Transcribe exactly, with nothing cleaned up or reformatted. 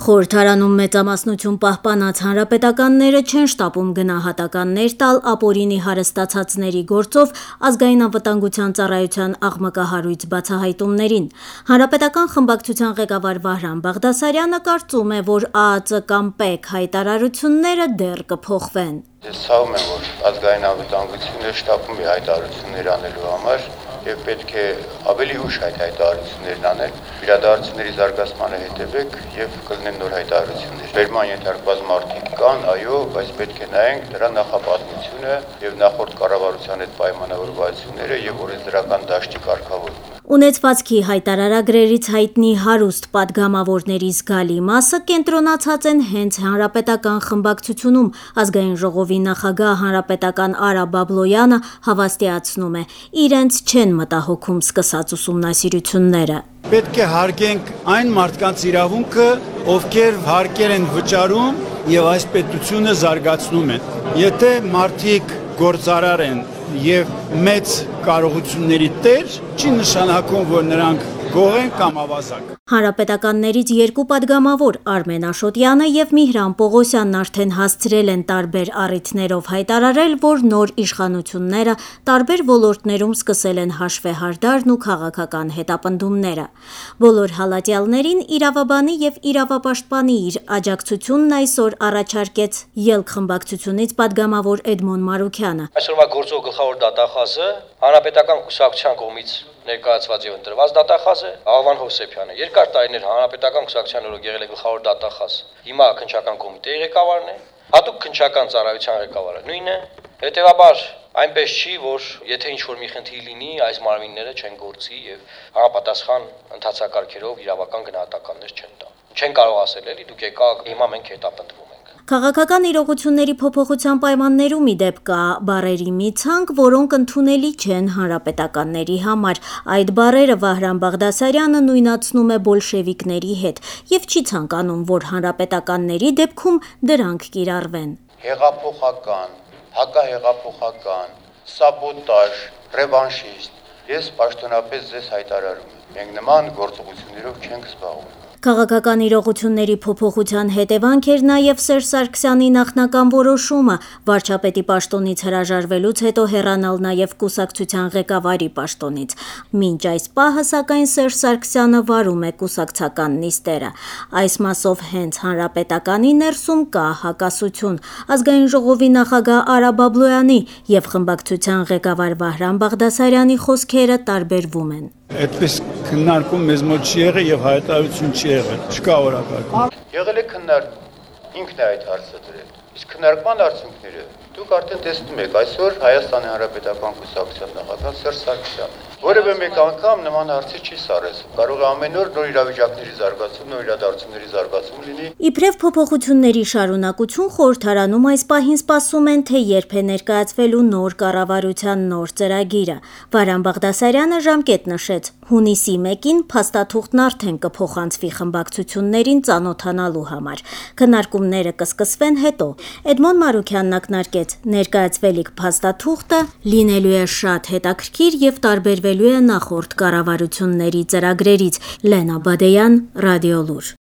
Խորհրդարանում մեծամասնություն պահպանած հանրապետականները չեն շտապում գնահատականներ տալ ապօրինի հարստացածների գործով ազգային անվտանգության ծառայության աղմկահարույց բացահայտումներին։ Հանրապետական խմբակցության ղեկավար Վահրամ Բաղդասարյանը կարծում է, որ ԱԱԾ կամ ՊԵԿ հայտարարությունները դեռ կփոխվեն։ Ես ցավում եմ, որ ազգային անվտանգությունը շտապում է հայտարարություններ անելու համար եւ պետք է ավելի ուշ այդ հայտարարություններն անել, իրադարձությունների զարգացմանը հետևեք եւ կլինեն նոր հայտարարություններ։ Վերման ենթարկված մարդիկ կան, այո, բայց պետք է նայենք դրա նախապատմությունը եւ նախորդ կառավարության հետ պայմանավորվածությունները եւ օրենսդրական դաշտի կարգավորումը։ Ունեցվածքի հայտարարագրերից հայտնի հարուստ պատգամավորների զգալի մասը կենտրոնացած են հենց հանրապետական խմբակցությունում։ Ազգային ժողովի նախագահ հանրապետական Արա Բաբլոյանը հավաստիացնում է, իրենց չեն մտահոգում սկսած ուսումնասիրությունները։ Պետք է հարգենք այն մարդկանց իրավունքը, ովքեր հարկեր են վճարում եւ այս պետությունը զարգացնում են։ Եթե մարդիկ գործարար են եւ մեծ կարողությունների տեր, չի նշանակում, որ նրանք գող են կամ ավազակ։ Հանրապետականներից երկու պատգամավոր Արմեն Աշոտյանը եւ Միհրան Պողոսյանն արդեն հասցրել են տարբեր առիթներով հայտարարել, որ նոր իշխանությունները տարբեր ոլորտներում սկսել են հաշվեհարդարն ու քաղաքական հետապնդումները։ Բոլոր հալածյալներին իրավաբանի եւ իրավապաշտպանի իր աջակցությունն այսօր առաջարկեց ԵԼՔ խմբակցությունից պատգամավոր Էդմոն Մարուքյանը։ Այսօրվա գործող գլխավոր դատախազը հանրապետական կուսակցության կողմից ներկայացված եւ ընտրված դատախազ է Աղվան Հովսեփյանը։ Երկար տարիներ հանրապետական կուսակցության օրոք եղել է գլխավոր դատախազ։ Հիմա քննչական կոմիտեի ղեկավարն է, հատուկ քննչական ծառայության ղեկավարը նույնն է։ Հետևաբար այնպես չի, որ եթե ինչ-որ մի խնդիր լինի, այս մարմինները չեն գործի եւ համապատասխան ընթացակարգերով իրավական գնահատականներ չեն տա։ Չեն կարող ասել էլի դուք եկաք, հիմա մենք հետապնդվում ենք։ Քաղաքական իրողությունների փոփոխության պայմաններում ի դեպ կա բառերի մի ցանկ, որոնք ընդունելի չեն հանրապետականների համար։ Այդ բառերը Վահրամ Բաղդասարյանը նույնացնում է բոլշևիկների հետ եւ չի ցանկանում, որ հանրապետականների դեպքում դրանք կիրառվեն։ Հեղափոխական, հակահեղափոխական, սաբոտաժ, ռևանշիստ։ Ես պաշտոնապես ձեզ հայտարարում եմ, մենք նման գործողություններով չենք զբաղվում։ Քաղաքական իրողությունների փոփոխության հետևանք էր նաև Սերժ Սարգսյանի նախնական որոշումը վարչապետի պաշտոնից հրաժարվելուց հետո հեռանալ նաև կուսակցության ղեկավարի պաշտոնից։ Մինչ այս պահը, սակայն, Սերժ Սարգսյանը վարում է կուսակցական նիստերը։ Այս մասով հենց հանրապետականի ներսում կա հակասություն։ Ազգային ժողովի նախագահ Արա Բաբլոյանի եւ խմբակցության ղեկավար Վահրամ Բաղդասարյանի խոսքերը տարբերվում են։ Այդպես քննարկում մեզ մոտ չի եղել եւ հայտարարություն չի եղել, չկա օրակարգ։ Եղել է քննարկում, ինքն է այդ հարցը դրել։ Իսկ քննարկման արդյունքները դուք արդեն տեսնում եք, այսօր Հայաստանի Հանրապետական կուսակցության նախագահ Սերժ Սարգսյանն է։ Որևէ մեկ անգամ նման հարցի չի սարել։ Կարող է ամեն օր նոր իրավիճակների զարգացում, նոր իրադարձությունների զարգացում լինի։ Իբրև փոփոխությունների շարունակություն խորհրդարանում այս պահին սպասում են, թե երբ է ներկայացվելու նոր կառավարության նոր ծրագիրը։ Վահրամ Բաղդասարյանը ժամկետ նշեց. հունիսի մեկին փաստաթուղթն արդեն կփոխանցվի խմբակցություններին ծանոթանալու համար։ Քննարկումները կսկսվեն հետո։ Էդմոն Մարուքյանն ակնարկեց. ներկայացվելիք փաստաթուղթը լինելու է շատ հետաքրքիր եւ տարբերվելու է նախորդ կառավարությունների ծրագրերից։ Լենա Բադեյան, Ռադիոլուր։